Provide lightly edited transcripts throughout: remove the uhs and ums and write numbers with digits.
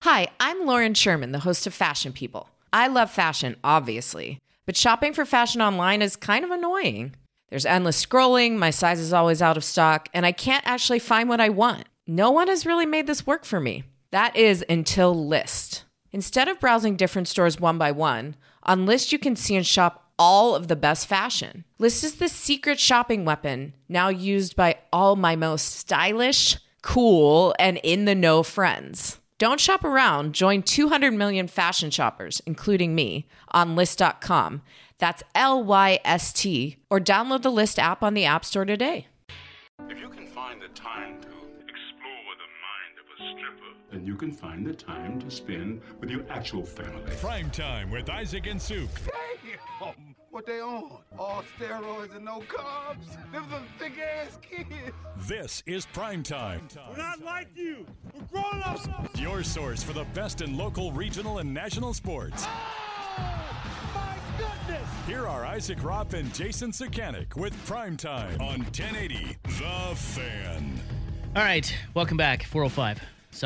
Hi, I'm Lauren Sherman, the host of Fashion People. I love fashion, obviously, but shopping for fashion online is kind of annoying. There's endless scrolling, my size is always out of stock, and I can't actually find what I want. No one has really made this work for me. That is until Lyst. Instead of browsing different stores one by one, on Lyst you can see and shop all of the best fashion. Lyst is the secret shopping weapon, now used by all my most stylish, cool, and in-the-know friends. Don't shop around. Join 200 million fashion shoppers, including me, on Lyst.com. That's Lyst, or download the Lyst app on the App Store today. If you can find the time to explore the mind of a stripper, then you can find the time to spend with your actual family. Prime Time with Isaac and Suk. Damn! What they on? All steroids and no carbs? Them some thick-ass kids. This is Prime Time. We're not like you. We're grown-ups. Your source for the best in local, regional, and national sports. Oh, my goodness. Here are Isaac Ropp and Jason Sakanik with Prime Time on 1080 The Fan. All right, welcome back, 405.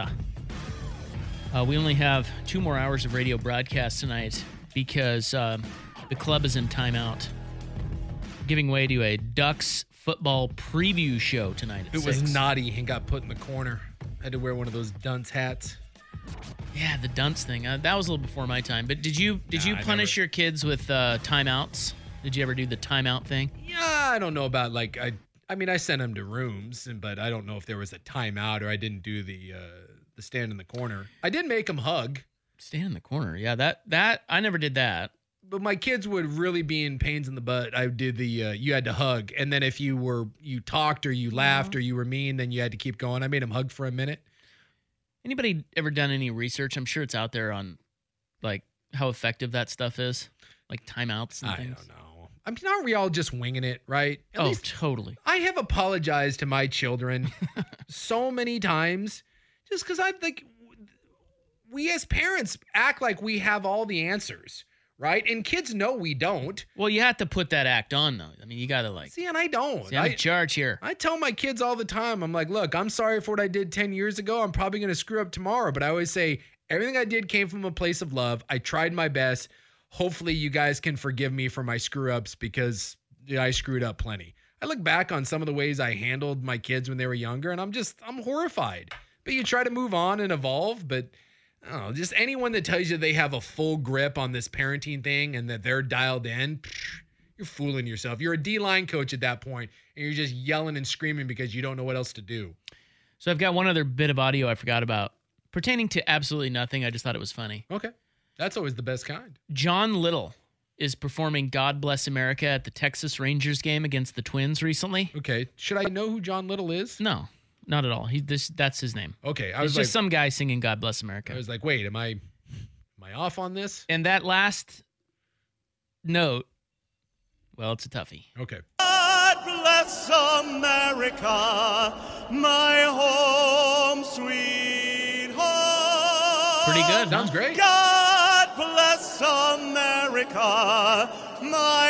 We only have 2 more hours of radio broadcast tonight because the club is in timeout, giving way to a Ducks football preview show tonight at It was 6. naughty and got put in the corner. I had to wear one of those dunce hats. Yeah, the dunce thing. That was a little before my time. But did you punish your kids with timeouts? Did you ever do the timeout thing? Yeah, I don't know about I mean, I sent them to rooms, but I don't know if there was a timeout or I didn't do the stand in the corner. I did make them hug. Stand in the corner. Yeah, that I never did that. But my kids would really be in pains in the butt. I did the you had to hug, and then if you talked or you laughed or you were mean, then you had to keep going. I made them hug for a minute. Anybody ever done any research? I'm sure it's out there on like how effective that stuff is, like timeouts and things. I don't know. I mean, aren't we all just winging it, right? At least totally. I have apologized to my children so many times just because we as parents act like we have all the answers, right? And kids know we don't. Well, you have to put that act on, though. I mean, you got to See, and I don't. I'm in charge here. I tell my kids all the time, I'm like, look, I'm sorry for what I did 10 years ago. I'm probably going to screw up tomorrow. But I always say everything I did came from a place of love. I tried my best. Hopefully you guys can forgive me for my screw ups because I screwed up plenty. I look back on some of the ways I handled my kids when they were younger and I'm horrified. But you try to move on and evolve. But I don't know, just anyone that tells you they have a full grip on this parenting thing and that they're dialed in, you're fooling yourself. You're a D-line coach at that point and you're just yelling and screaming because you don't know what else to do. So I've got one other bit of audio I forgot about pertaining to absolutely nothing. I just thought it was funny. Okay. That's always the best kind. John Little is performing God Bless America at the Texas Rangers game against the Twins recently. Okay. Should I know who John Little is? No, not at all. That's his name. Okay. It's just some guy singing God Bless America. I was like, wait, am I off on this? And that last note, well, it's a toughie. Okay. God bless America, my home sweet home. Pretty good. Sounds great. God bless America, my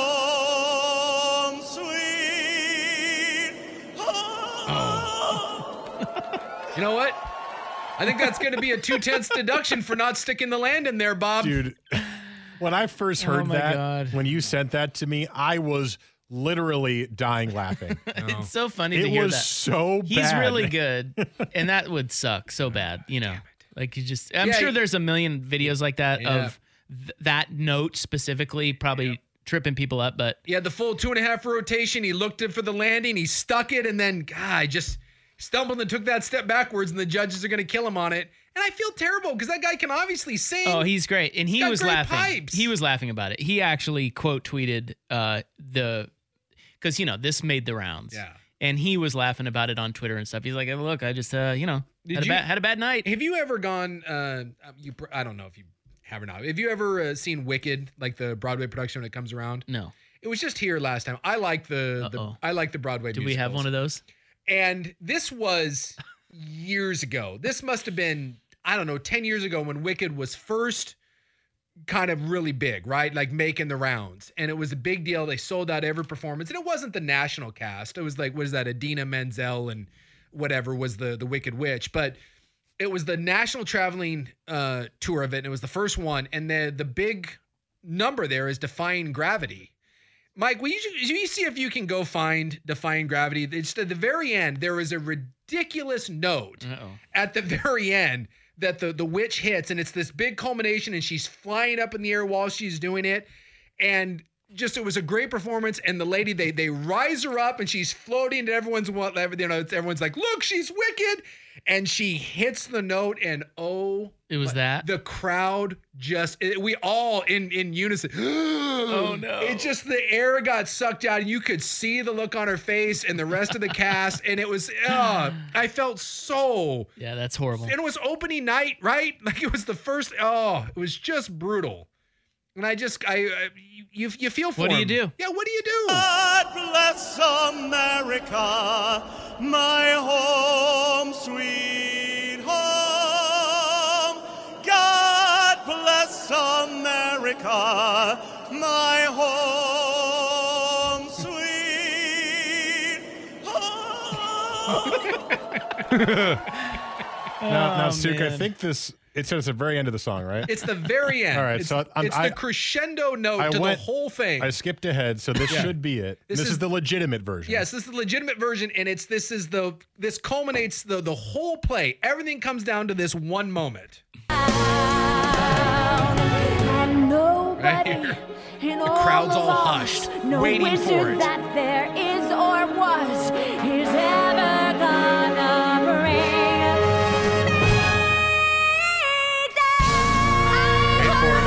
home sweet home. You know what? I think that's going to be a 2/10 deduction for not sticking the land in there, Bob. Dude, when I first heard when you sent that to me, I was literally dying laughing. It's so funny to hear that. It was so bad. He's really good, and that would suck so bad, you know. Like you just, I'm sure there's a million videos like that of that note specifically, probably tripping people up. But he had the full 2.5 rotation. He looked for the landing. He stuck it, and then just stumbled and took that step backwards, and the judges are going to kill him on it. And I feel terrible because that guy can obviously sing. Oh, he's great, and he was laughing. Pipes. He was laughing about it. He actually quote tweeted because this made the rounds. Yeah. And he was laughing about it on Twitter and stuff. He's like, look, I just, had a bad night. Have you ever gone, I don't know if you have or not. Have you ever seen Wicked, like the Broadway production when it comes around? No. It was just here last time. I like the Broadway Do musicals. we have one of those? And this was years ago. This must have been, 10 years ago when Wicked was first kind of really big, right? Like making the rounds. And it was a big deal. They sold out every performance. And it wasn't the national cast. It was like, what is that? Idina Menzel and whatever was the Wicked Witch. But it was the national traveling tour of it, and it was the first one. And the big number there is Defying Gravity. Mike, will you see if you can go find Defying Gravity? It's at the very end. There is a ridiculous note at the very end that the witch hits, and it's this big culmination, and she's flying up in the air while she's doing it. And it was a great performance. And the lady, they rise her up, and she's floating, and everyone's like, look, she's wicked. And she hits the note, and it was that the crowd we all in unison. Oh no! It just, the air got sucked out, and you could see the look on her face and the rest of the cast, and it was I felt so. Yeah, that's horrible. And it was opening night, right? Like it was the first. It was just brutal. And you feel for What do you him. do? Yeah, what do you do? God bless America, my home, sweet home. God bless America, my home, sweet home. Now, Suk, I think it says the very end of the song, right? It's the very end. All right, it's so it's the crescendo note to the whole thing. I skipped ahead, so this should be it. This is the legitimate version. Yes, this is the legitimate version, and this culminates the whole play. Everything comes down to this one moment. And nobody in The all crowd's of all us, hushed, no waiting for wizard it. that there is or was is ever gonna bring me down. Wait for it.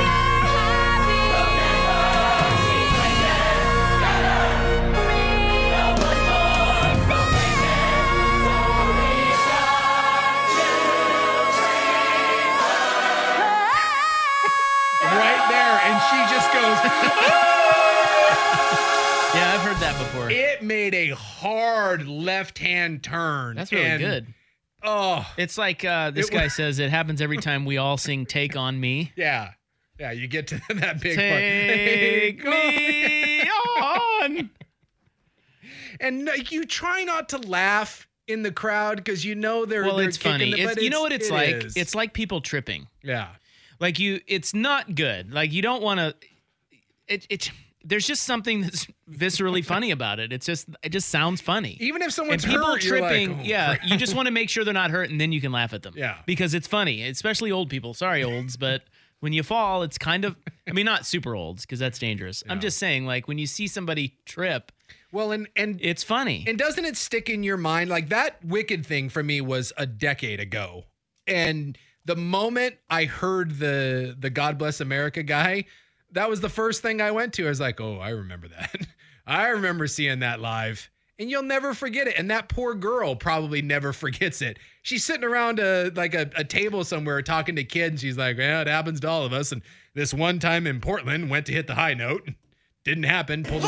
Right there, and she just goes. Yeah, I've heard that before. It made a hard left-hand turn. That's really good. Oh, It's like this guy says it happens every time we all sing "Take on Me." yeah. You get to that big Take part. me on. And you try not to laugh in the crowd because you know they're It's funny. kicking it, but You know what it's it like? is. It's like people tripping. Yeah. Like it's not good. Like you don't want to. There's just something that's viscerally funny about it. It just sounds funny. Even if someone's and people hurt, you're tripping, like, yeah, you just want to make sure they're not hurt, and then you can laugh at them. Yeah. Because it's funny, especially old people. Sorry, olds, but when you fall, it's kind of. I mean, not super olds because that's dangerous. I'm just saying, like when you see somebody trip. Well, and it's funny. And doesn't it stick in your mind? Like that Wicked thing for me was a decade ago, and the moment I heard the God Bless America guy, that was the first thing I went to. I was like, oh, I remember that. I remember seeing that live. And you'll never forget it. And that poor girl probably never forgets it. She's sitting around a table somewhere talking to kids. She's like, yeah, it happens to all of us. And this one time in Portland, went to hit the high note. Didn't happen. Pulled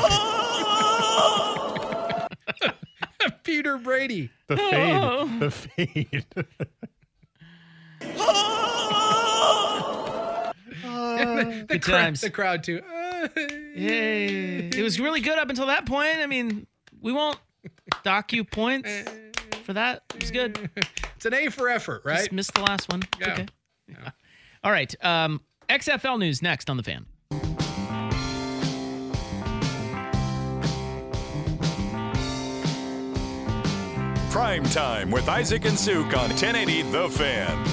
a Peter Brady. The fade. The fade. The crowd too. Yay. It was really good up until that point. I mean, we won't dock you points for that. It was good. It's an A for effort, right? Just missed the last one. Yeah. Okay. Yeah. All right. XFL news next on The Fan. Prime Time with Isaac and Suk on 1080 The Fan.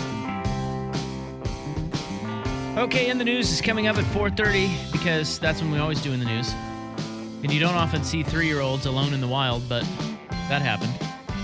Okay, in the news is coming up at 4:30 because that's when we always do in the news. And you don't often see 3-year-olds alone in the wild, but that happened.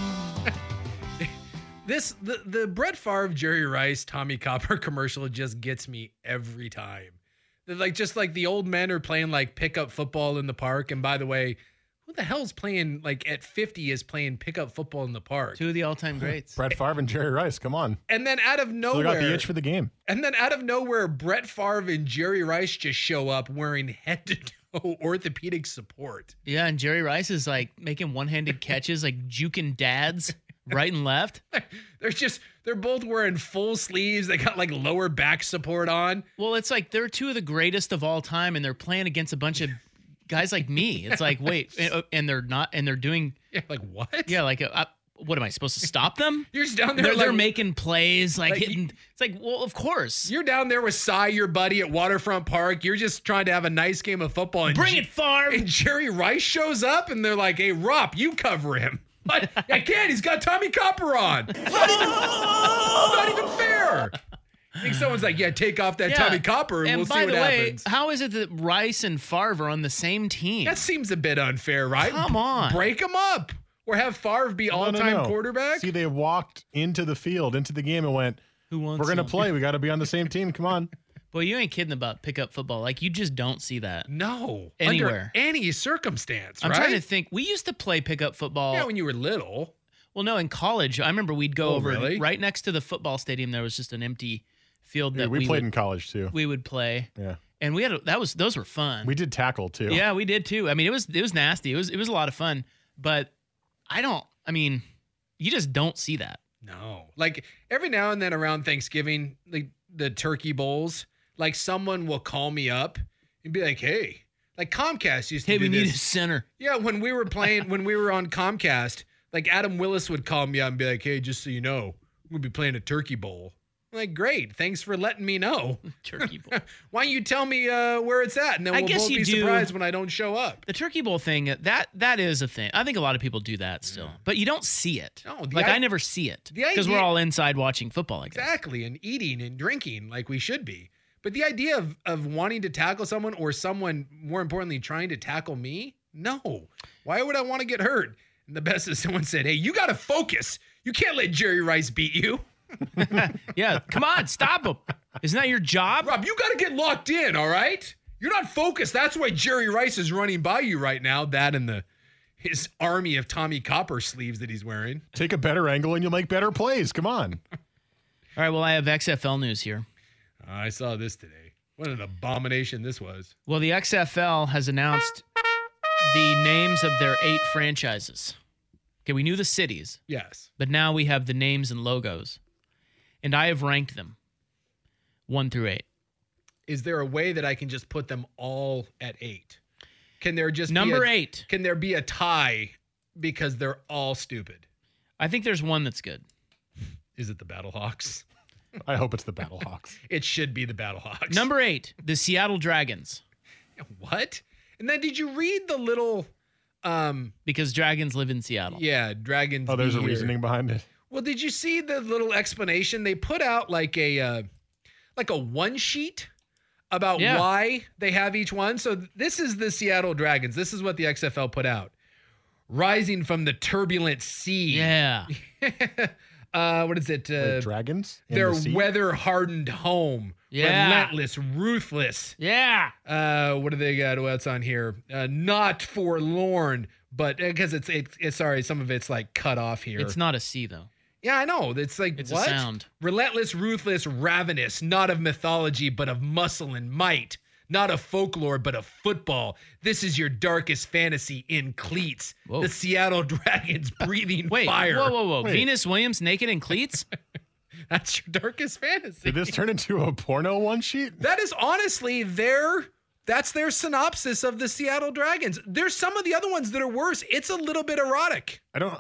The Brett Favre, Jerry Rice, Tommy Copper commercial just gets me every time. They're like the old men are playing like pickup football in the park. And by the way, who the hell's playing like at 50 is playing pickup football in the park? Two of the all-time greats. Brett Favre and Jerry Rice, come on. And then out of nowhere, Still got the itch for the game. And then out of nowhere, Brett Favre and Jerry Rice just show up wearing head-to-toe orthopedic support. Yeah, and Jerry Rice is like making one-handed catches, like juking dads right and left. They're both wearing full sleeves. They got like lower back support on. Well, it's like they're two of the greatest of all time, and they're playing against a bunch of guys like me. It's like, wait, and they're not, and they're doing. Yeah, like what? Yeah, like what am I supposed to stop them? You're just down there. They're making plays, like hitting. It's like, well, of course. You're down there with Cy, your buddy, at Waterfront Park. You're just trying to have a nice game of football. And Bring it, Favre. And Jerry Rice shows up, and they're like, "Hey, Rob, you cover him." But I can't. He's got Tommy Copper on. It's not even fair. I think someone's like, "Yeah, take off that Tommy Copper, and we'll see what happens." How is it that Rice and Favre are on the same team? That seems a bit unfair, right? Come on. Break them up. Or have Favre be all-time quarterback? See, they walked into the field, into the game, and went, "Who wants? We're going to play. We got to be on the same team. Come on." Boy, you ain't kidding about pickup football. Like, you just don't see that. No. Anywhere. Under any circumstance, I'm right? trying to think. We used to play pickup football. Yeah, when you were little. Well, no, in college. I remember we'd go over really? right next to the football stadium. There was just an empty field that we played in college, too. We would play. Yeah. And those were fun. We did tackle, too. Yeah, we did, too. I mean, it was nasty. It was a lot of fun. But you just don't see that. No. Like every now and then around Thanksgiving, like the turkey bowls, like someone will call me up and be like, "Hey," like Comcast used to do we this. need a center. Yeah, when we were on Comcast, like Adam Willis would call me up and be like, "Hey, just so you know, we'll be playing a turkey bowl." I'm like, "Great, thanks for letting me know." Turkey bowl. Why don't you tell me where it's at, and then we'll both be surprised when I don't show up. The turkey bowl thing, that is a thing. I think a lot of people do that still, but you don't see it. No, I never see it because we're all inside watching football. I guess. Exactly, and eating and drinking like we should be. But the idea of wanting to tackle someone, or someone more importantly trying to tackle me, no. Why would I want to get hurt? And the best is someone said, "Hey, you got to focus. You can't let Jerry Rice beat you." Yeah, come on, stop him. Isn't that your job? Rob, you got to get locked in, all right? You're not focused. That's why Jerry Rice is running by you right now. That and his army of Tommy Copper sleeves that he's wearing. Take a better angle and you'll make better plays. Come on. All right, well, I have XFL news here. I saw this today. What an abomination this was. Well, the XFL has announced the names of their 8 franchises. Okay, we knew the cities. Yes. But now we have the names and logos. And I have ranked them 1 through 8. Is there a way that I can just put them all at 8? Can there just Number 8. Can there be a tie because they're all stupid? I think there's one that's good. Is it the Battlehawks? I hope it's the Battlehawks. It should be the Battlehawks. Number 8, the Seattle Dragons. What? And then did you read the little because dragons live in Seattle. Yeah, dragons. Oh, there's a reasoning behind it. Well, did you see the little explanation? They put out like a one sheet about why they have each one. So this is the Seattle Dragons. This is what the XFL put out. Rising from the turbulent sea. Yeah. What is it? Dragons? Their weather-hardened home. Yeah. Relentless, ruthless. Yeah. What do they got? What's on here? Not forlorn, but because it's sorry, some of it's like cut off here. It's not a C though. Yeah, I know. It's like, it's what? A sound. Relentless, ruthless, ravenous, not of mythology, but of muscle and might. Not of folklore, but of football. This is your darkest fantasy in cleats. Whoa. The Seattle Dragons breathing fire. Whoa. Wait. Venus Williams naked in cleats? That's your darkest fantasy. Did this turn into a porno one sheet? That is honestly that's their synopsis of the Seattle Dragons. There's some of the other ones that are worse. It's a little bit erotic. I don't...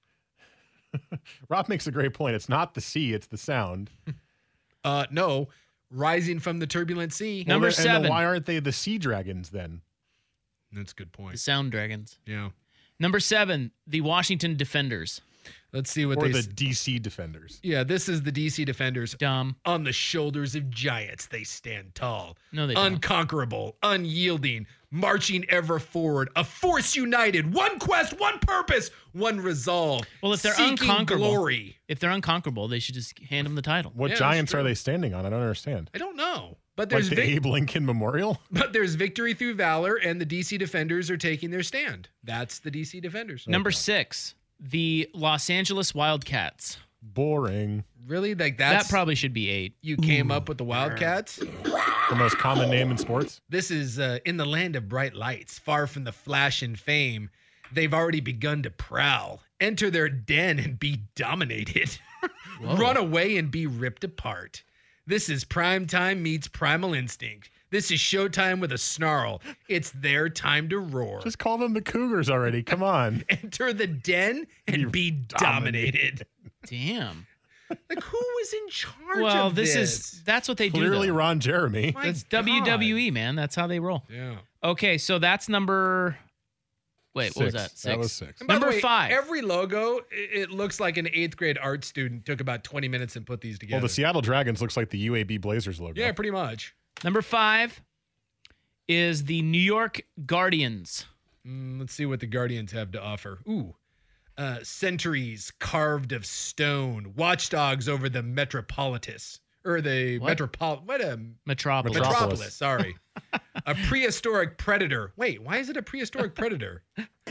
Rob makes a great point. It's not the sea, it's the sound. No. Rising from the turbulent sea. Number 7. And then why aren't they the Sea Dragons then? That's a good point. The Sound Dragons. Yeah. Number 7, the Washington Defenders. Let's see what or the DC Defenders. Yeah, this is the DC Defenders. Dumb. On the shoulders of giants, they stand tall. No, they don't. Unconquerable, unyielding, marching ever forward. A force united. One quest, one purpose, one resolve. Well, if they're seeking unconquerable, glory. If they're unconquerable, they should just hand them the title. What giants are they standing on? I don't understand. I don't know. But there's like the Abe Lincoln Memorial? But there's victory through valor, and the DC Defenders are taking their stand. That's the DC Defenders. Number 6, the Los Angeles Wildcats. Boring. Really? Like that probably should be 8. You came up with the Wildcats? The most common name in sports? This is in the land of bright lights, far from the flash and fame. They've already begun to prowl. Enter their den and be dominated. Run away and be ripped apart. This is prime time meets primal instinct. This is showtime with a snarl. It's their time to roar. Just call them the Cougars already. Come on. Enter the den and be dominated. Damn. Like, who was in charge of this? That's what they do. Clearly Ron Jeremy. It's WWE, man. That's how they roll. Yeah. Okay, so that's number... Wait, what was 6. that? 6. That was 6. And by the Number way, 5. Every logo, it looks like an 8th grade art student took about 20 minutes and put these together. Well, the Seattle Dragons looks like the UAB Blazers logo. Yeah, pretty much. Number 5 is the New York Guardians. Let's see what the Guardians have to offer. Ooh. Centuries carved of stone. Watchdogs over the Metropolitan. Or the Metropolis. Metropolis, sorry. A prehistoric predator. Wait, why is it a prehistoric predator?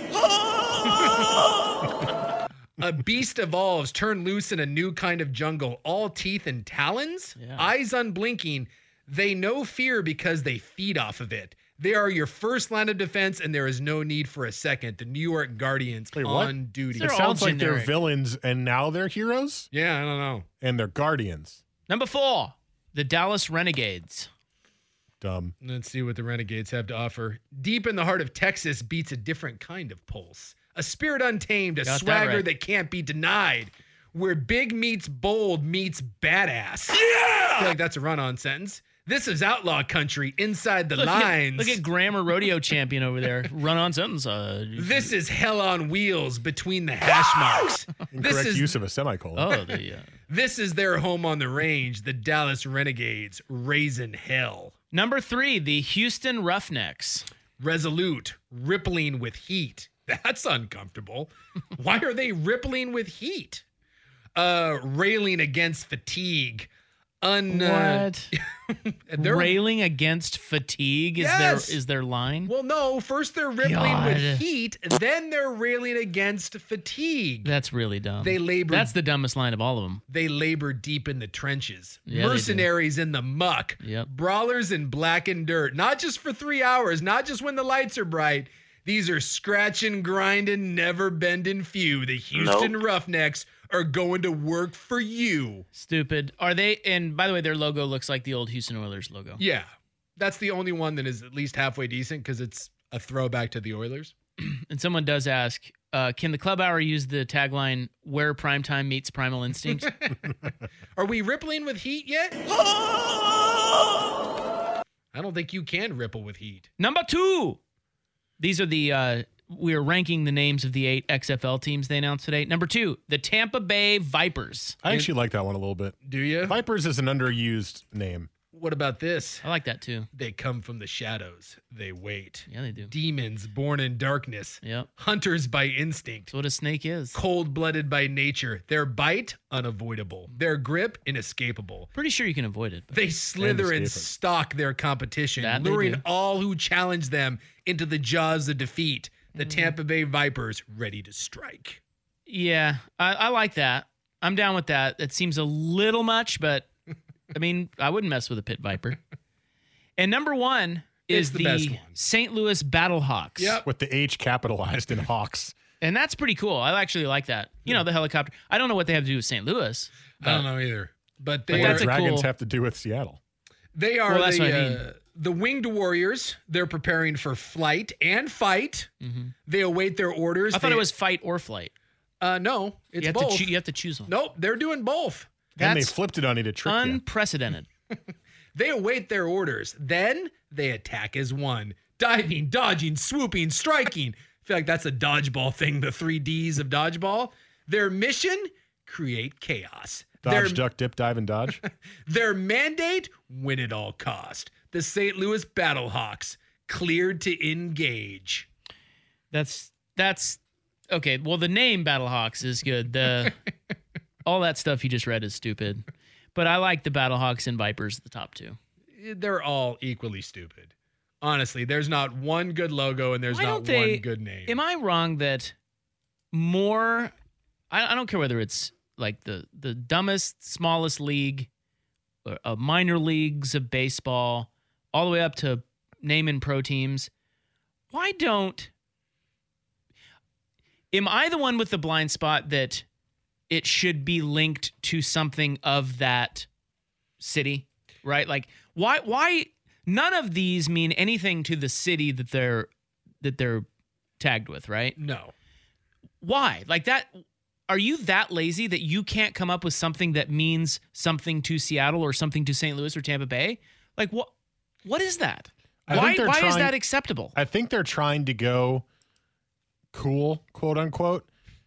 A beast evolves, turned loose in a new kind of jungle. All teeth and talons? Yeah. Eyes unblinking. They know fear because they feed off of it. They are your first line of defense, and there is no need for a second. The New York Guardians on duty. They're It all sounds like they're generic. villains, and now they're heroes, Yeah, I don't know. and they're guardians. Number 4, the Dallas Renegades. Dumb. Let's see what the Renegades have to offer. Deep in the heart of Texas beats a different kind of pulse. A spirit untamed, a Got that swagger right. that can't be denied. Where big meets bold meets badass. Yeah! I feel like that's a run-on sentence. This is outlaw country inside the lines. Look at Grammar Rodeo Champion over there. Run on sentence. This is hell on wheels between the hash marks. Incorrect use of a semicolon. This is their home on the range, the Dallas Renegades, raising hell. Number 3, the Houston Roughnecks. Resolute, rippling with heat. That's uncomfortable. Why are they rippling with heat? Railing against fatigue. What? They're Railing against fatigue is their line? Well, no. First they're rippling God. with heat, and then they're railing against fatigue. That's really dumb. They labor. That's the dumbest line of all of them. They labor deep in the trenches. Yeah, they do. Mercenaries in the muck. Yep. Brawlers in blackened dirt. Not just for 3 hours, not just when the lights are bright. These are scratching, grinding, never bending few. The Houston Roughnecks are going to work for you. Stupid. Are they? And by the way, their logo looks like the old Houston Oilers logo. Yeah. That's the only one that is at least halfway decent because it's a throwback to the Oilers. And someone does ask, can the Club Hour use the tagline, where primetime meets primal instinct? Are we rippling with heat yet? I don't think you can ripple with heat. Number 2. These are the, we're ranking the names of the 8 XFL teams they announced today. Number 2, the Tampa Bay Vipers. I actually like that one a little bit. Do you? Vipers is an underused name. What about this? I like that too. They come from the shadows. They wait. Yeah, they do. Demons born in darkness. Yep. Hunters by instinct. That's what a snake is. Cold-blooded by nature. Their bite, unavoidable. Their grip, inescapable. Pretty sure you can avoid it. They slither and escape it. stalk their competition, That they luring do. all who challenge them into the jaws of defeat. The Tampa Bay Vipers ready to strike. Yeah, I like that. I'm down with that. It seems a little much, but I mean, I wouldn't mess with a pit viper. And number 1 is It's the best one. St. Louis Battlehawks. Yep. With the H capitalized in Hawks. And that's pretty cool. I actually like that. You know, the helicopter. I don't know what they have to do with St. Louis. I don't know either. But What they do that's are, a Dragons cool- have to do with Seattle? they are Well, that's what I mean. the winged warriors. They're preparing for flight and fight. They await their orders. I thought it was fight or flight. No, it's You have, both. you have to choose one. Nope, they're doing both. And they That's flipped it on you to trick you. unprecedented. They await their orders. Then they attack as one. Diving, dodging, swooping, striking. I feel like that's a dodgeball thing, the 3 Ds of dodgeball. Their mission, create chaos. Dodge, duck, dip, dive, and dodge. Their mandate, win at all cost. The St. Louis Battlehawks, cleared to engage. That's okay. Well, the name Battlehawks is good. The all that stuff you just read is stupid. But I like the Battlehawks and Vipers, the top 2. They're all equally stupid. Honestly, there's not one good logo and there's Why not don't they- one good name. Am I wrong that more? I don't care whether it's like the dumbest, smallest league, or minor leagues of baseball, all the way up to naming pro teams. Why don't? Am I the one with the blind spot that it should be linked to something of that city? Right? Like why None of these mean anything to the city that they're tagged with, right? No. Why? Like that? Are you that lazy that you can't come up with something that means something to Seattle or something to St. Louis or Tampa Bay? Like what is that? Why is that acceptable? I think they're trying to go cool, quote unquote.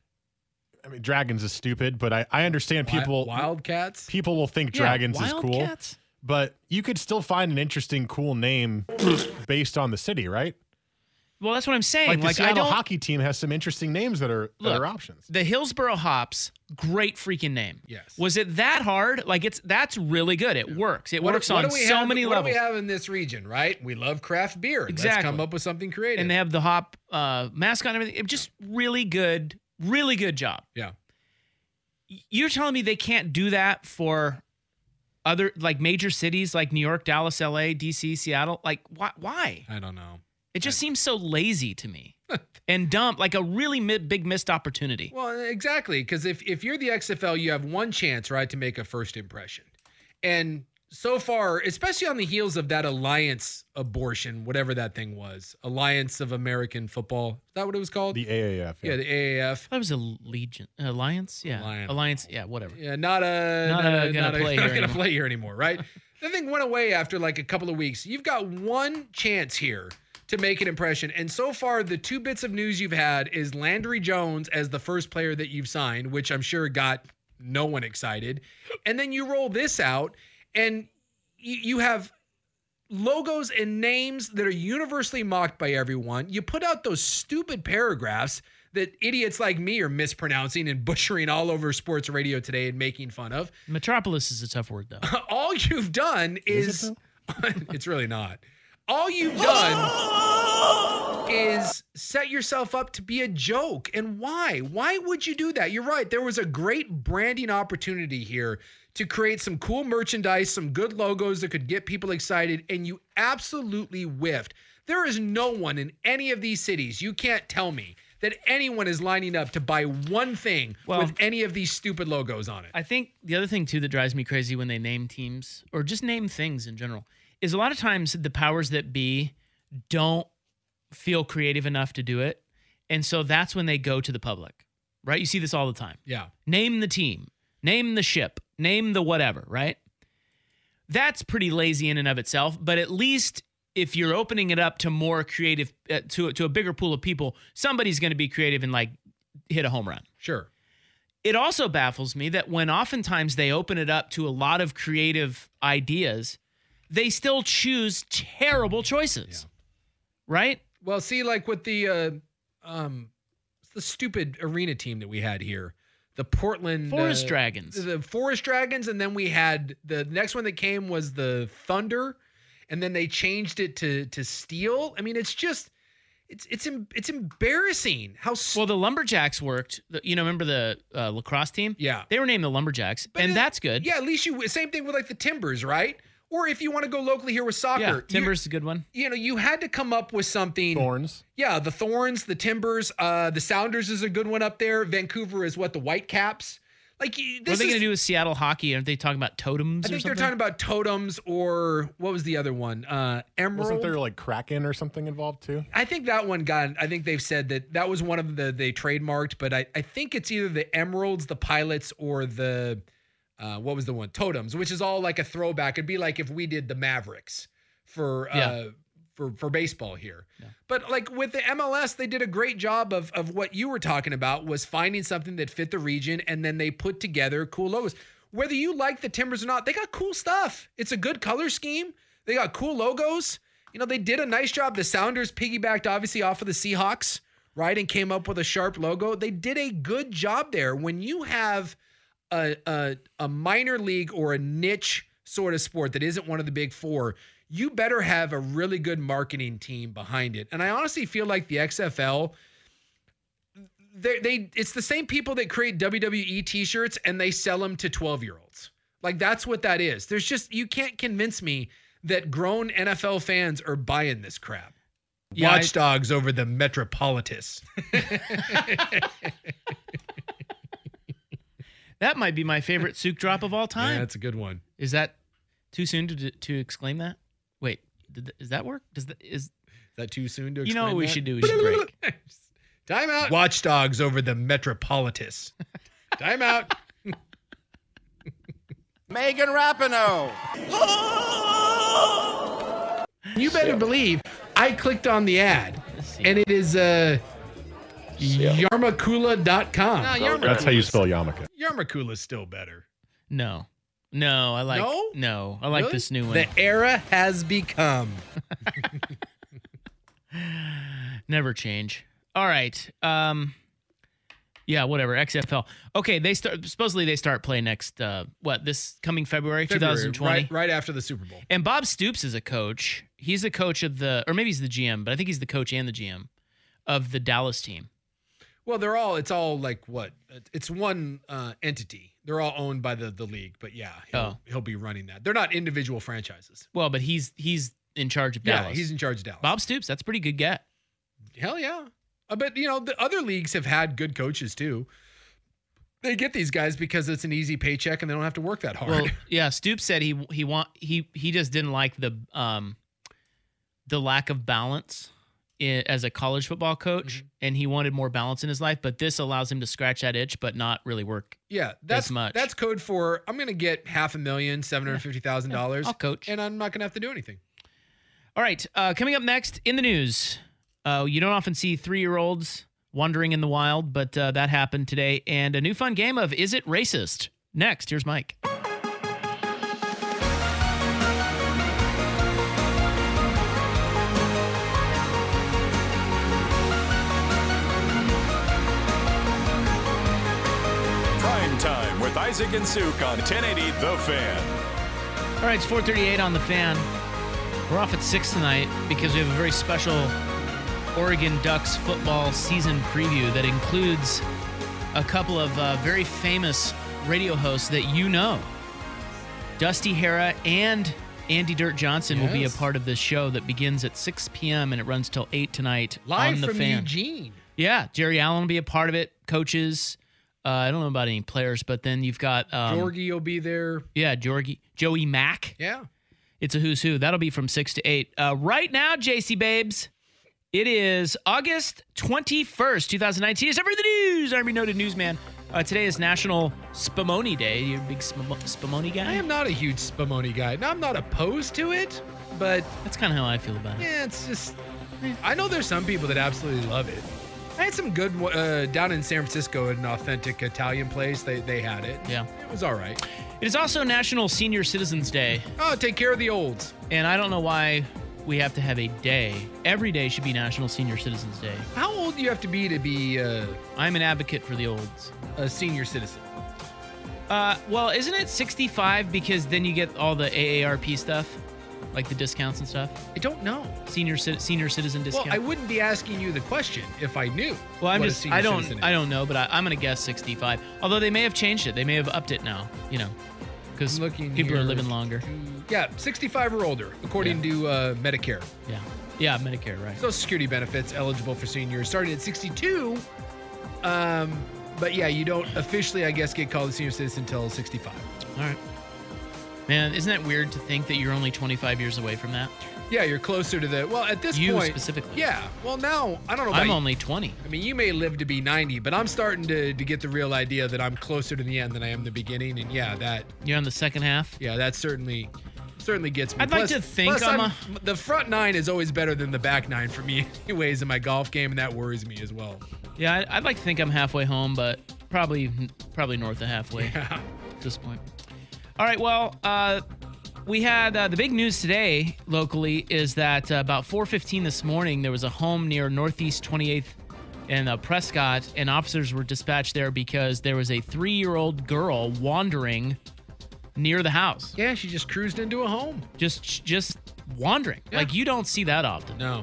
I mean, Dragons is stupid, but I understand people. Wildcats? People will think Dragons is cool. Wildcats? But you could still find an interesting, cool name based on the city, right? Well, that's what I'm saying. Like the Seattle hockey team has some interesting names that are options. The Hillsboro Hops, great freaking name. Yes. Was it that hard? Like that's really good. It works. It works on so many levels. What do we have in this region, right? We love craft beer. Exactly. Let's come up with something creative. And they have the hop mascot and everything. It just really good job. Yeah. You're telling me they can't do that for other like major cities like New York, Dallas, LA, DC, Seattle? Like why? I don't know. It just seems so lazy to me and dumb, like a really big missed opportunity. Well, exactly, because if you're the XFL, you have one chance, right, to make a first impression. And so far, especially on the heels of that Alliance abortion, whatever that thing was, Alliance of American Football, is that what it was called? The AAF. Yeah, the AAF. That was a Alliance? Yeah. Alliance, yeah, whatever. Yeah, not gonna play here anymore, right? The thing went away after like a couple of weeks. You've got one chance here to make an impression. And so far, the two bits of news you've had is Landry Jones as the first player that you've signed, which I'm sure got no one excited. And then you roll this out, and you have logos and names that are universally mocked by everyone. You put out those stupid paragraphs that idiots like me are mispronouncing and butchering all over sports radio today and making fun of. Metropolis is a tough word, though. All you've done is it's really not. All you've done is set yourself up to be a joke. And why? Why would you do that? You're right. There was a great branding opportunity here to create some cool merchandise, some good logos that could get people excited, and you absolutely whiffed. There is no one in any of these cities, you can't tell me, that anyone is lining up to buy one thing with any of these stupid logos on it. I think the other thing, too, that drives me crazy when they name teams or just name things in general is a lot of times the powers that be don't feel creative enough to do it. And so that's when they go to the public, right? You see this all the time. Yeah. Name the team, name the ship, name the whatever, right? That's pretty lazy in and of itself, but at least if you're opening it up to more creative, to a bigger pool of people, somebody's going to be creative and like hit a home run. Sure. It also baffles me that when oftentimes they open it up to a lot of creative ideas, they still choose terrible choices, right? Well, see, like with the stupid arena team that we had here, the Portland Forest Dragons, the Forest Dragons, and then we had the next one that came was the Thunder, and then they changed it to Steel. I mean, it's just it's embarrassing how well the Lumberjacks worked. Remember the lacrosse team? Yeah, they were named the Lumberjacks, and that's good. Yeah, at least same thing with like the Timbers, right? Or if you want to go locally here with soccer. Yeah, Timbers is a good one. You had to come up with something. Thorns. Yeah, the Thorns, the Timbers, the Sounders is a good one up there. Vancouver is what, the Whitecaps? Like, what are they going to do with Seattle hockey? Aren't they talking about totems? I think they're talking about totems, or what was the other one? Emerald. Wasn't there like Kraken or something involved too? I think that one I think they've said that was one of they trademarked, but I think it's either the Emeralds, the Pilots, or the what was the one? Totems, which is all like a throwback. It'd be like if we did the Mavericks for baseball here. Yeah. But like with the MLS, they did a great job of what you were talking about, was finding something that fit the region, and then they put together cool logos. Whether you like the Timbers or not, they got cool stuff. It's a good color scheme. They got cool logos. They did a nice job. The Sounders piggybacked obviously off of the Seahawks, right, and came up with a sharp logo. They did a good job there. When you have a minor league or a niche sort of sport that isn't one of the big four, you better have a really good marketing team behind it. And I honestly feel like the XFL, it's the same people that create WWE t-shirts and they sell them to 12-year-olds. Like, that's what that is. You can't convince me that grown NFL fans are buying this crap. Yeah, Watchdogs over the Metropolitus. That might be my favorite souk drop of all time. Yeah, that's a good one. Is that too soon to exclaim that? Wait, Does that work? Is that too soon to you explain know what we that? should do? We should break. Time out. Watchdogs over the Metropolitus. Time out. Megan Rapinoe. You better believe I clicked on the ad, and it is yarmakula.com. No, That's how you spell yarmulke. Yarmakula's still better. No, I like I like Really? this new one. The era has become. Never change. All right. Yeah, whatever. XFL. Okay, supposedly they start play next this coming February 2020. Right after the Super Bowl. And Bob Stoops is a coach. He's the coach of or maybe he's the GM, but I think he's the coach and the GM of the Dallas team. Well, it's all like what? It's one entity. They're all owned by the league, but yeah, he'll be running that. They're not individual franchises. Well, but he's in charge of Dallas. Yeah, he's in charge of Dallas. Bob Stoops, that's a pretty good get. Hell yeah. But, the other leagues have had good coaches, too. They get these guys because it's an easy paycheck and they don't have to work that hard. Well, yeah, Stoops said he just didn't like the lack of balance as a college football coach, and he wanted more balance in his life, but this allows him to scratch that itch but not really work as much. That's code for I'm going to get $500,000, $750,000. I'll coach. And I'm not going to have to do anything. All right, coming up next in the news, you don't often see 3-year-olds wandering in the wild, but that happened today. And a new fun game of Is It Racist? Next, here's Mike. Prime Time with Isaac and Suk on 1080 The Fan. All right, it's 4:38 on The Fan. We're off at 6 tonight because we have a very special Oregon Ducks football season preview that includes a couple of very famous radio hosts that you know. Dusty Hara and Andy Dirt Johnson will be a part of this show that begins at 6 p.m. and it runs till 8 tonight Live on The from Fan. Eugene. Yeah, Jerry Allen will be a part of it, coaches. I don't know about any players, but then you've got... Jorgie will be there. Yeah, Joey Mack. Yeah. It's a who's who. That'll be from 6 to 8. Right now, JC Babes, it is August 21st, 2019. It's everything news. I'm your noted newsman. Today is National Spumoni Day. You're a big Spumoni guy? I am not a huge Spumoni guy. Now, I'm not opposed to it, but... That's kind of how I feel about it. Yeah, it's just... I know there's some people that absolutely love it. I had some good... down in San Francisco at an authentic Italian place. They had it. Yeah. It was all right. It is also National Senior Citizens Day. Oh, take care of the olds. And I don't know why we have to have a day. Every day should be National Senior Citizens Day. How old do you have to be I'm an advocate for the olds. A senior citizen? Well, isn't it 65 because then you get all the AARP stuff? Like the discounts and stuff? I don't know. Senior citizen discount. Well, I wouldn't be asking you the question if I knew. Well, I don't know, but I'm going to guess 65. Although they may have changed it. They may have upped it now, because people are living longer. Yeah, 65 or older, according to Medicare. Yeah, Medicare, right. Social Security benefits eligible for seniors starting at 62. But yeah, you don't officially, I guess, get called a senior citizen until 65. All right. Man, isn't that weird to think that you're only 25 years away from that? Yeah, you're closer to the... Well, at this point... You specifically. Yeah. Well, now, I don't know about I'm only 20. I mean, you may live to be 90, but I'm starting to get the real idea that I'm closer to the end than I am the beginning. And yeah, that... You're on the second half? Yeah, that certainly gets me. I'd like to think the front 9 is always better than the back 9 for me anyways in my golf game, and that worries me as well. Yeah, I'd like to think I'm halfway home, but probably north of halfway at this point. All right, well... we had the big news today locally is that about 4:15 this morning, there was a home near Northeast 28th and Prescott, and officers were dispatched there because there was a 3-year-old girl wandering near the house. Yeah, she just cruised into a home. Just wandering. Yeah. Like, you don't see that often. No.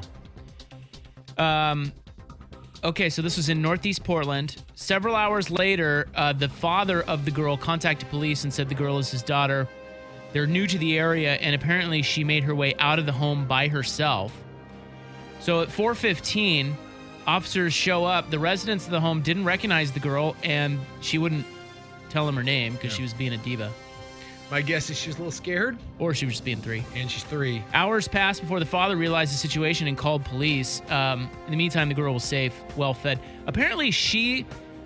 Okay, so this was in Northeast Portland. Several hours later, the father of the girl contacted police and said the girl is his daughter. They're new to the area, and apparently she made her way out of the home by herself. So at 4:15, officers show up. The residents of the home didn't recognize the girl, and she wouldn't tell them her name because she was being a diva. My guess is she's a little scared. Or she was just being 3. And she's 3. Hours passed before the father realized the situation and called police. In the meantime, the girl was safe, well fed. Apparently, she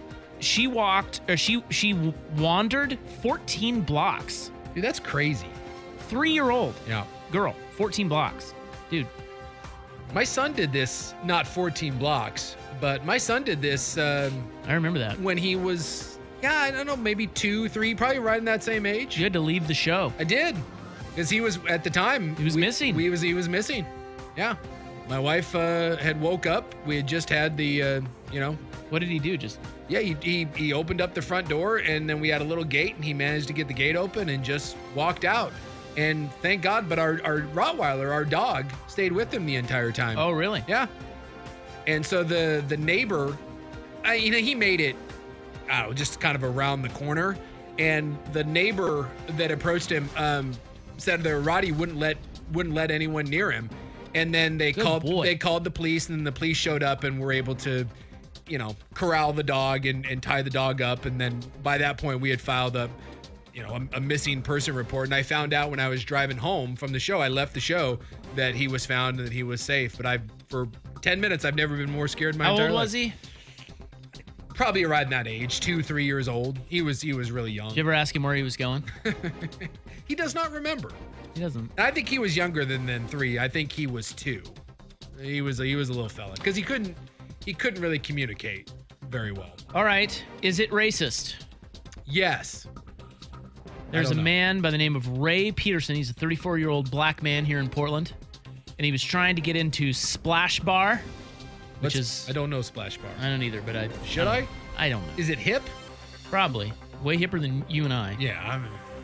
wandered 14 blocks. Dude, that's crazy. 3-year-old Yeah. girl, 14 blocks. Dude. My son did this, not 14 blocks, but my son did this I remember that. when he was, I don't know, maybe 2, 3, probably right in that same age. You had to leave the show. I did. Because he was, at the time. He was missing. He was missing. Yeah. My wife had woke up. We had just had the, What did he do? Just Yeah, he opened up the front door, and then we had a little gate, and he managed to get the gate open and just walked out. And thank God, but our Rottweiler, our dog, stayed with him the entire time. Oh, really? Yeah. And so the neighbor, he made it, just kind of around the corner. And the neighbor that approached him said the Rottie wouldn't let anyone near him. And then they called the police, and then the police showed up and were able to, corral the dog and tie the dog up. And then by that point, we had filed a missing person report. And I found out when I was driving home from the show, I left the show, that he was found and that he was safe. But for 10 minutes, I've never been more scared in my entire life. How old was he? Probably around that age, 2, 3 years old. He was really young. Did you ever ask him where he was going? He does not remember. He doesn't. I think he was younger than 3. I think he was 2. He was a little fella because he couldn't really communicate very well. All right. Is it racist? Yes. There's a man by the name of Ray Peterson. He's a 34-year-old black man here in Portland, and he was trying to get into Splash Bar, which is... I don't know Splash Bar. I don't either, but I... Should I? I don't know. Is it hip? Probably. Way hipper than you and I. Yeah.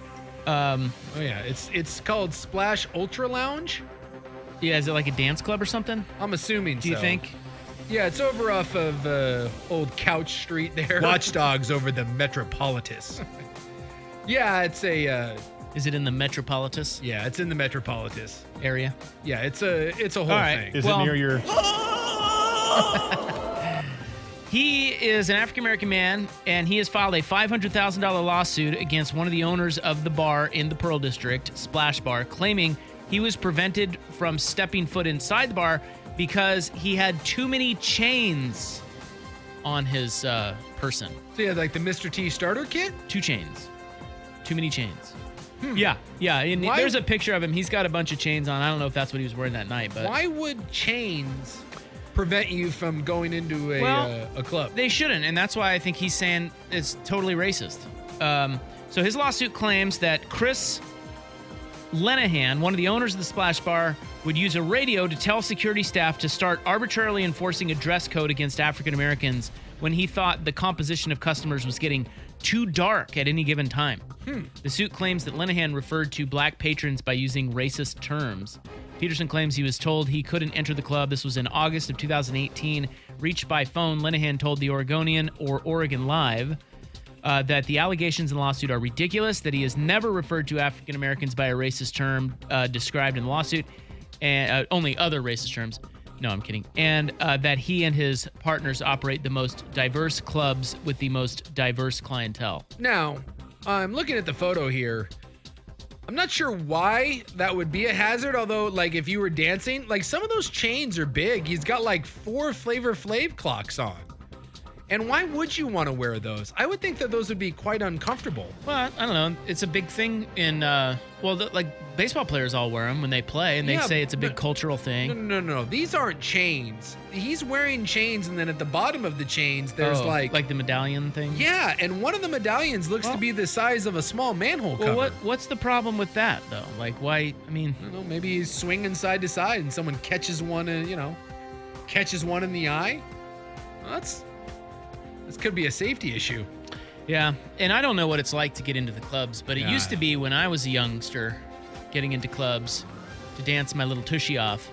Oh yeah, it's called Splash Ultra Lounge. Yeah, is it like a dance club or something? I'm assuming. Do you think? Yeah, it's over off of Old Couch Street there. Watchdogs over the Metropolitus. Yeah, it's a. Is it in the Metropolitus? Yeah, it's in the Metropolitus area. Yeah, it's a whole thing. Is it near your? He is an African-American man, and he has filed a $500,000 lawsuit against one of the owners of the bar in the Pearl District, Splash Bar, claiming he was prevented from stepping foot inside the bar because he had too many chains on his person. So yeah, like the Mr. T starter kit? 2 chains. Too many chains. Yeah. And there's a picture of him. He's got a bunch of chains on. I don't know if that's what he was wearing that night, but why would chains prevent you from going into a club? They shouldn't, and that's why I think he's saying it's totally racist. So his lawsuit claims that Chris Lenahan, one of the owners of the Splash Bar, would use a radio to tell security staff to start arbitrarily enforcing a dress code against African Americans when he thought the composition of customers was getting too dark at any given time. The suit claims that Lenahan referred to black patrons by using racist terms. Peterson claims he was told he couldn't enter the club. This was in August of 2018. Reached by phone, Lenahan told the Oregonian, or Oregon Live, that the allegations in the lawsuit are ridiculous, that he has never referred to African Americans by a racist term described in the lawsuit, and only other racist terms. No, I'm kidding. And that he and his partners operate the most diverse clubs with the most diverse clientele. Now, I'm looking at the photo here. I'm not sure why that would be a hazard, although, like, if you were dancing, like, some of those chains are big. He's got, like, 4 Flavor Flav clocks on. And why would you want to wear those? I would think that those would be quite uncomfortable. Well, I don't know. It's a big thing in, like, baseball players all wear them when they play, and they say it's a big cultural thing. No. These aren't chains. He's wearing chains, and then at the bottom of the chains, there's like the medallion thing? Yeah, and one of the medallions looks to be the size of a small manhole cover. Well, what's the problem with that, though? Like, why, I mean... I don't know, maybe he's swinging side to side, and someone catches one, catches one in the eye? Well, this could be a safety issue. Yeah, and I don't know what it's like to get into the clubs, but it used to be when I was a youngster getting into clubs to dance my little tushy off.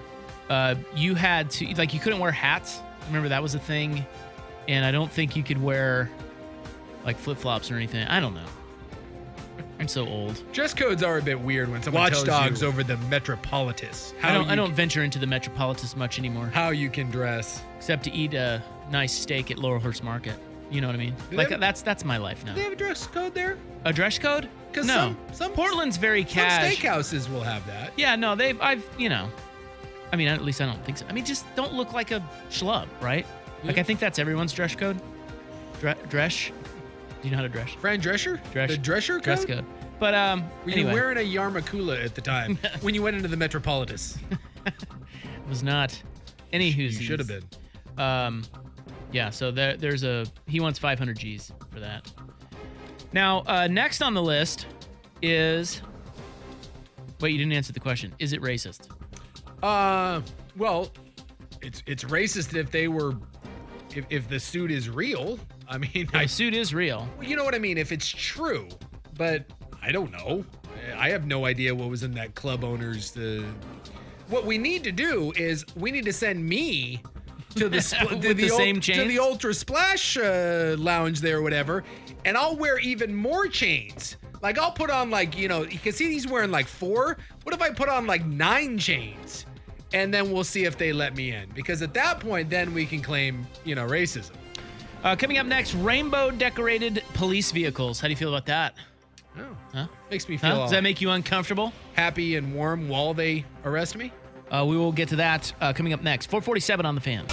You had to, like, you couldn't wear hats. Remember that was a thing? And I don't think you could wear, like, flip-flops or anything. I don't know. I'm so old. Dress codes are a bit weird when someone tells you over the Metropolitus. I don't venture into the Metropolitus much anymore. How you can dress. Except to eat a nice steak at Laurelhurst Market. You know what I mean? That's my life now. Do they have a dress code there? A dress code? Because No. some Portland's very some cash. steakhouses will have that. Yeah, no, at least I don't think so. I mean, just don't look like a schlub, right? Like, I think that's everyone's dress code. Dress. Do you know how to dress? Fran Drescher? Dress. The Drescher code? Dress code. But, Were you anyway. wearing a yarmulke at the time when you went into the Metropolitan? It was not. Anywho, You should have been. Yeah, so he wants 500 G's for that. Now, next on the list is, wait, you didn't answer the question. Is it racist? Well, it's racist if they were, if the suit is real. I mean, The suit is real. you know what I mean? If it's true, but I don't know. I have no idea what was in that club owner's. What we need to do is we need to send me to the With the same to chains? the Ultra Splash lounge there or whatever, and I'll wear even more chains. Like I'll put on because he's wearing like 4. What if I put on like 9 chains? And then we'll see if they let me in. Because at that point, then we can claim, racism. Coming up next, rainbow decorated police vehicles. How do you feel about that? Oh, Huh? makes me feel Does that make you uncomfortable? happy and warm while they arrest me. We will get to that coming up next. 447 on the Fan.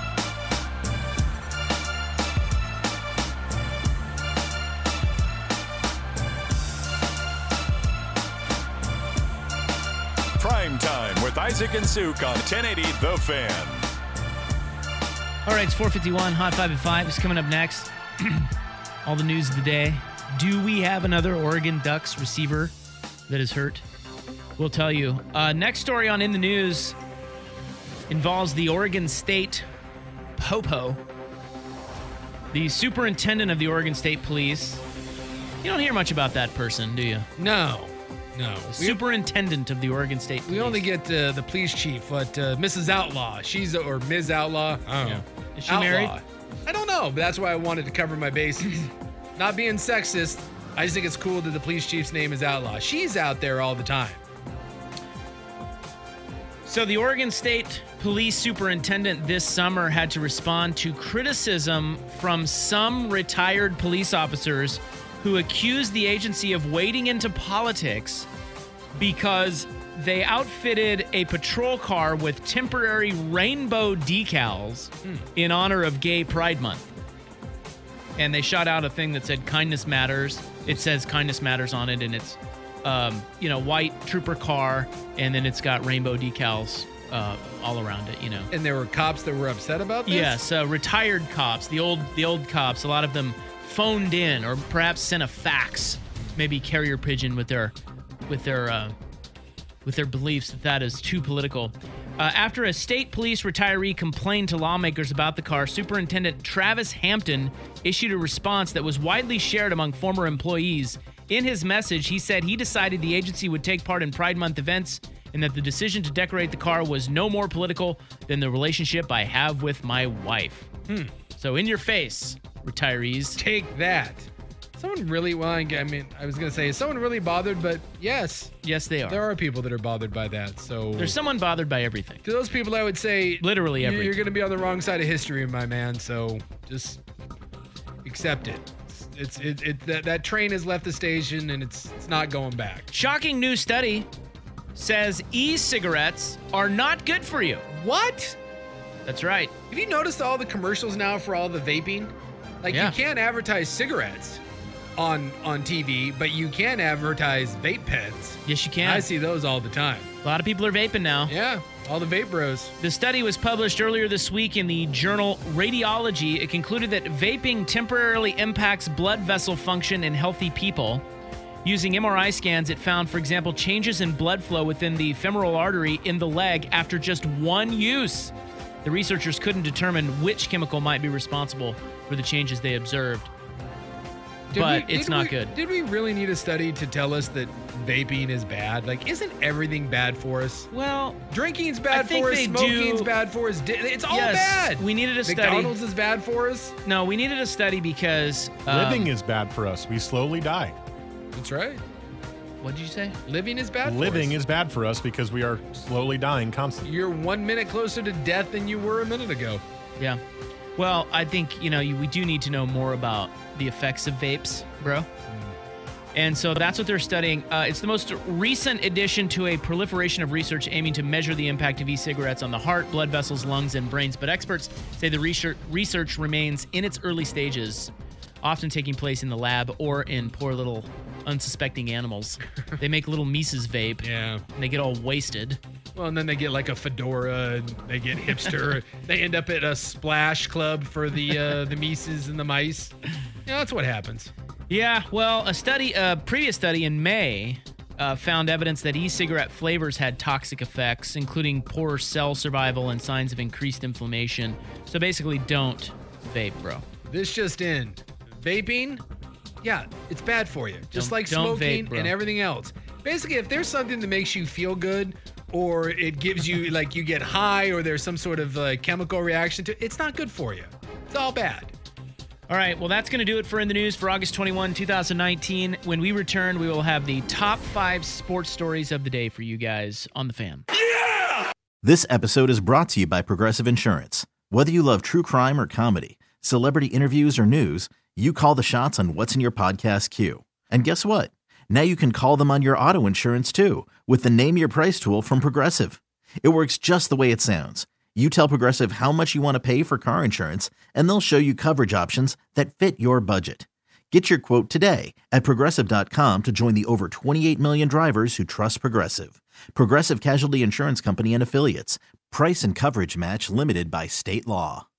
Prime Time with Isaac and Suk on 1080 The Fan. All right, it's 451. Hot 5 at 5 is coming up next. All the news of the day. Do we have another Oregon Ducks receiver that is hurt? We'll tell you. Next story on In the News involves the Oregon State Popo, the superintendent of the Oregon State Police. You don't hear much about that person, do you? No. Superintendent of the Oregon State Police. We only get the police chief, but Mrs. Outlaw. Or Ms. Outlaw. I don't know. Is she Outlaw. married? I don't know, but that's why I wanted to cover my bases. Not being sexist, I just think it's cool that the police chief's name is Outlaw. She's out there all the time. So the Oregon State Police Superintendent this summer had to respond to criticism from some retired police officers who accused the agency of wading into politics because they outfitted a patrol car with temporary rainbow decals in honor of Gay Pride Month. And they shot out a thing that said kindness matters. It says kindness matters on it, and it's white trooper car, and then it's got rainbow decals all around it, And there were cops that were upset about this? Yes, retired cops, the old cops, a lot of them phoned in or perhaps sent a fax, maybe carrier pigeon with their beliefs that is too political. After a state police retiree complained to lawmakers about the car, Superintendent Travis Hampton issued a response that was widely shared among former employees. In his message, he said he decided the agency would take part in Pride Month events and that the decision to decorate the car was no more political than the relationship I have with my wife. So in your face, retirees. Take that. Someone really, I was going to say, is someone really bothered? But yes. Yes, they are. There are people that are bothered by that. So There's someone bothered by everything. to those people, I would say, Literally everything. You're going to be on the wrong side of history, my man. So just accept it. That train has left the station and it's not going back. Shocking new study says e-cigarettes are not good for you. What? That's right. Have you noticed all the commercials now for all the vaping? Like Yeah. you can't advertise cigarettes on TV, but you can advertise vape pens. Yes, you can. I see those all the time. A lot of people are vaping now. Yeah, all the vape bros. The study was published earlier this week in the journal Radiology. It concluded that vaping temporarily impacts blood vessel function in healthy people. Using MRI scans, it found, for example, changes in blood flow within the femoral artery in the leg after just one use. The researchers couldn't determine which chemical might be responsible for the changes they observed. It's not good. Did we really need a study to tell us that vaping is bad? Like, isn't everything bad for us? Well, drinking's I bad think for us. they Smoking's do- bad for us. It's all Yes, bad. we needed a study. McDonald's is bad for us. No, we needed a study because Living is bad for us. We slowly die. That's right. What did you say? Living is bad for us. Living is bad for us because we are slowly dying constantly. You're 1 minute closer to death than you were a minute ago. Yeah. Well, I think, we do need to know more about the effects of vapes, bro. And so that's what they're studying. It's the most recent addition to a proliferation of research aiming to measure the impact of e-cigarettes on the heart, blood vessels, lungs, and brains. But experts say the research remains in its early stages, often taking place in the lab or in poor little unsuspecting animals. They make little Mises vape. Yeah. And they get all wasted. Well, and then they get like a fedora, and they get hipster. They end up at a splash club for the Mises and the mice. Yeah, that's what happens. Yeah, well, a previous study in May found evidence that e-cigarette flavors had toxic effects, including poor cell survival and signs of increased inflammation. So basically, don't vape, bro. This just in. Vaping, yeah, it's bad for you. Just like don't smoking vape, bro. and everything else. Basically, if there's something that makes you feel good, or it gives you, like, you get high, or there's some sort of chemical reaction to it, it's not good for you. It's all bad. All right, well, that's going to do it for In the News for August 21, 2019. When we return, we will have the top 5 sports stories of the day for you guys on The Fan. This episode is brought to you by Progressive Insurance. Whether you love true crime or comedy, celebrity interviews or news, you call the shots on what's in your podcast queue. And guess what? Now you can call them on your auto insurance too with the Name Your Price tool from Progressive. It works just the way it sounds. You tell Progressive how much you want to pay for car insurance, and they'll show you coverage options that fit your budget. Get your quote today at Progressive.com to join the over 28 million drivers who trust Progressive. Progressive Casualty Insurance Company and Affiliates. Price and coverage match limited by state law.